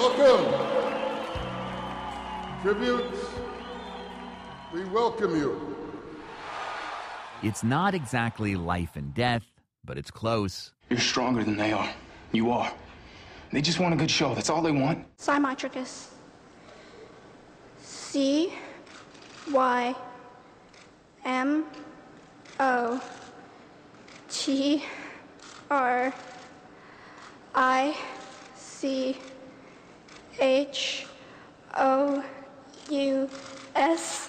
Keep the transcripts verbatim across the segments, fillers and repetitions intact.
Welcome. Tribute, we welcome you. It's not exactly life and death, but it's close. You're stronger than they are. You are. They just want a good show. That's all they want. Cymatricus. C Y M O T R I C H O U S.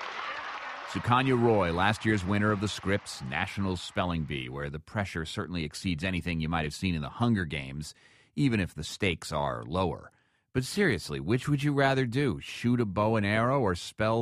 Sukanya Roy, last year's winner of the Scripps National Spelling Bee, where the pressure certainly exceeds anything you might have seen in the Hunger Games, even if the stakes are lower. But seriously, which would you rather do, shoot a bow and arrow or spell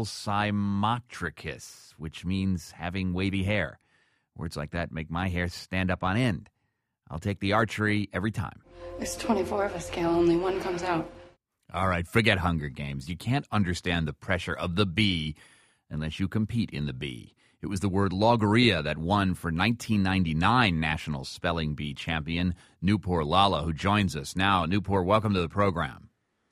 Cymatricus, which means having wavy hair? Words like that make my hair stand up on end. I'll take the archery every time. There's twenty-four of us, Gail. Only one comes out. All right, forget Hunger Games. You can't understand the pressure of the bee unless you compete in the bee. It was the word logorrhea that won for nineteen ninety-nine National Spelling Bee champion Nupur Lala, who joins us now. Nupur, welcome to the program.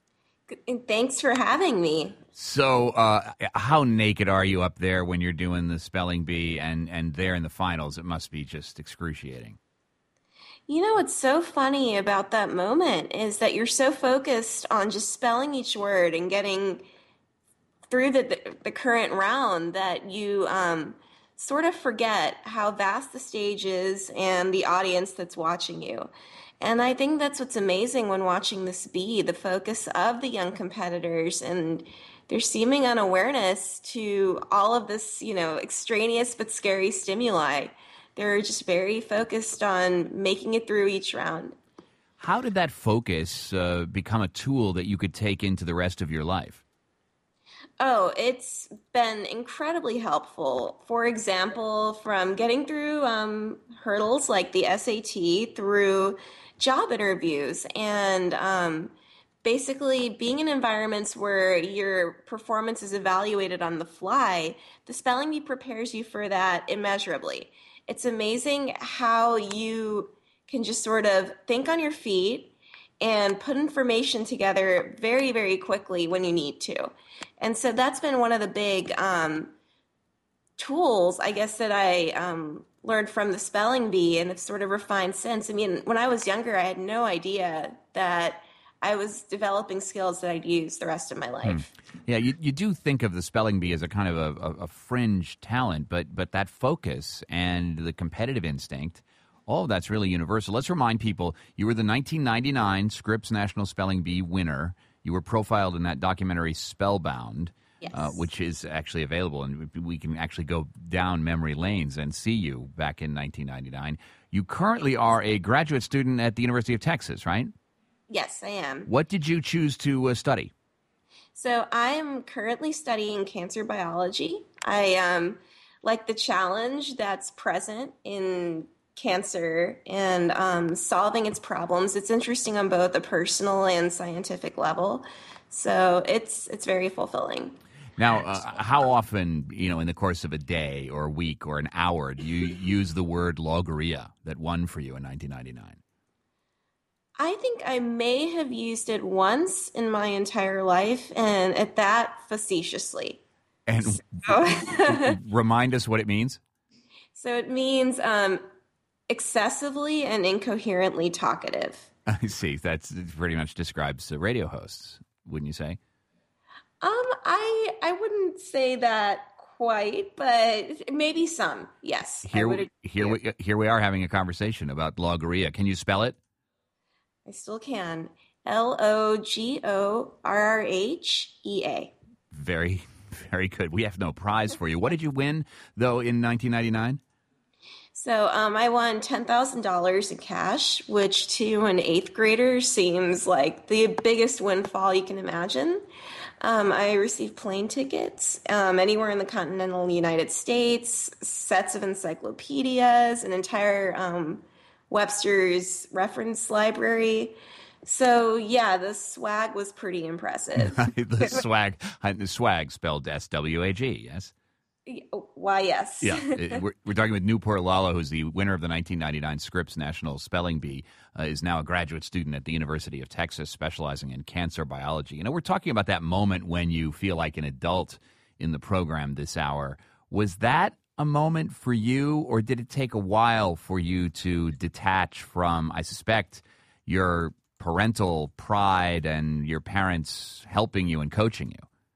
Thanks for having me. So uh, how naked are you up there when you're doing the spelling bee and, and there in the finals? It must be just excruciating. You know, what's so funny about that moment is that you're so focused on just spelling each word and getting through the, the, the current round that you um, sort of forget how vast the stage is and the audience that's watching you. And I think that's what's amazing when watching this be, the focus of the young competitors and their seeming unawareness to all of this, you know, extraneous but scary stimuli. They're just very focused on making it through each round. How did that focus uh, become a tool that you could take into the rest of your life? Oh, it's been incredibly helpful. For example, from getting through um, hurdles like the S A T through job interviews and um, basically being in environments where your performance is evaluated on the fly, the spelling bee prepares you for that immeasurably. It's amazing how you can just sort of think on your feet and put information together very, very quickly when you need to. And so that's been one of the big um, tools, I guess, that I um, learned from the spelling bee and have sort of refined since. I mean, when I was younger, I had no idea that I was developing skills that I'd use the rest of my life. Hmm. Yeah, you, you do think of the spelling bee as a kind of a, a, a fringe talent, but but that focus and the competitive instinct, all of that's really universal. Let's remind people, you were the nineteen ninety-nine Scripps National Spelling Bee winner. You were profiled in that documentary Spellbound, yes. uh, which is actually available, and we can actually go down memory lanes and see you back in nineteen ninety-nine. You currently are a graduate student at the University of Texas, right? Yes, I am. What did you choose to uh, study? So I am currently studying cancer biology. I um, like the challenge that's present in cancer and um, solving its problems. It's interesting on both a personal and scientific level. So it's it's very fulfilling. Now, uh, how often, you know, in the course of a day or a week or an hour, do you use the word logorrhea that won for you in nineteen ninety-nine? I think I may have used it once in my entire life, and at that, facetiously. And so. Remind us what it means. So it means um, excessively and incoherently talkative. I see. That's pretty much describes the radio hosts, wouldn't you say? Um, I I wouldn't say that quite, but maybe some. Yes. Here, I would here, we, here we are having a conversation about logorrhea. Can you spell it? I still can. L O G O R R H E A. Very, very good. We have no prize for you. What did you win, though, in nineteen ninety-nine? So um, I won ten thousand dollars in cash, which to an eighth grader seems like the biggest windfall you can imagine. Um, I received plane tickets um, anywhere in the continental United States, sets of encyclopedias, an entire um, Webster's reference library. So, yeah, the swag was pretty impressive. the swag, the swag spelled S W A G, yes? Why, yes. Yeah, it, we're, we're talking with Nupur Lala, who's the winner of the nineteen ninety-nine Scripps National Spelling Bee, uh, is now a graduate student at the University of Texas, specializing in cancer biology. You know, we're talking about that moment when you feel like an adult in the program this hour. Was that a moment for you, or did it take a while for you to detach from, I suspect, your parental pride and your parents helping you and coaching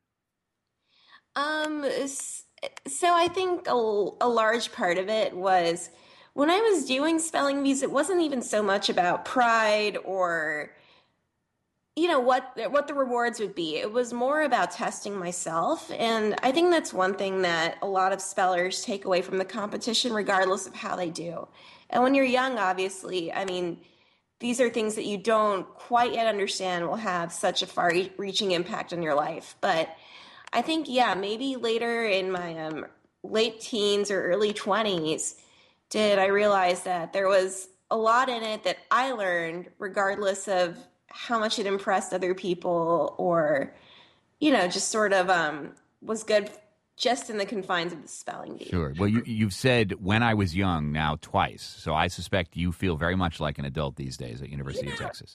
you? Um... So I think a, a large part of it was when I was doing spelling bees, it wasn't even so much about pride or, you know, what what the rewards would be. It was more about testing myself. And I think that's one thing that a lot of spellers take away from the competition, regardless of how they do. And when you're young, obviously, I mean, these are things that you don't quite yet understand will have such a far-reaching impact on your life. But I think, yeah, maybe later in my um, late teens or early twenties did I realize that there was a lot in it that I learned, regardless of how much it impressed other people or, you know, just sort of um, was good just in the confines of the spelling bee. Sure. Well, you, you've said when I was young now twice, so I suspect you feel very much like an adult these days at University yeah. of Texas.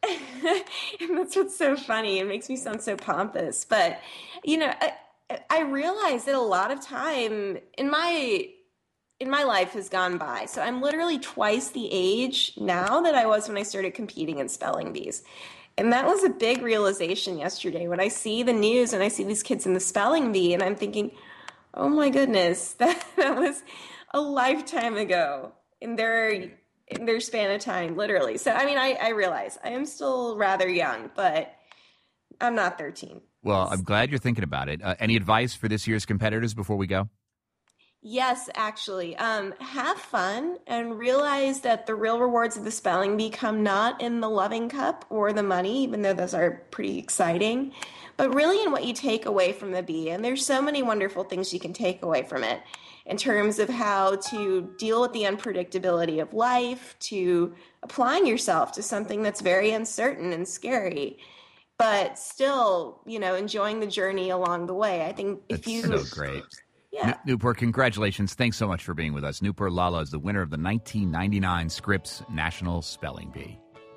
And that's what's so funny. It makes me sound so pompous. But, you know, I, I realize that a lot of time in my in my life has gone by. So I'm literally twice the age now that I was when I started competing in spelling bees. And that was a big realization yesterday when I see the news and I see these kids in the spelling bee and I'm thinking, oh my goodness, that, that was a lifetime ago. And they're in their span of time, literally. So, I mean, I, I realize I am still rather young, but I'm not thirteen. Well, I'm glad you're thinking about it. Uh, any advice for this year's competitors before we go? Yes, actually. Um, have fun and realize that the real rewards of the spelling bee come not in the loving cup or the money, even though those are pretty exciting, but really in what you take away from the bee. And there's so many wonderful things you can take away from it, in terms of how to deal with the unpredictability of life, to applying yourself to something that's very uncertain and scary, but still, you know, enjoying the journey along the way. I think if that's you... so great. Yeah. Nupur, congratulations. Thanks so much for being with us. Nupur Lala is the winner of the nineteen ninety-nine Scripps National Spelling Bee.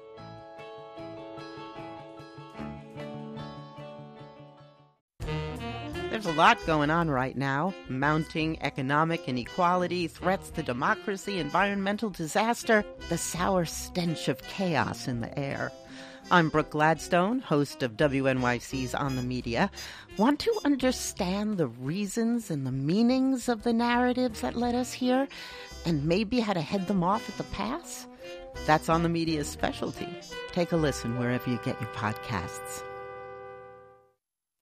There's a lot going on right now. Mounting economic inequality, threats to democracy, environmental disaster, the sour stench of chaos in the air. I'm Brooke Gladstone, host of W N Y C's On the Media. Want to understand the reasons and the meanings of the narratives that led us here, and maybe how to head them off at the pass? That's On the Media's specialty. Take a listen wherever you get your podcasts.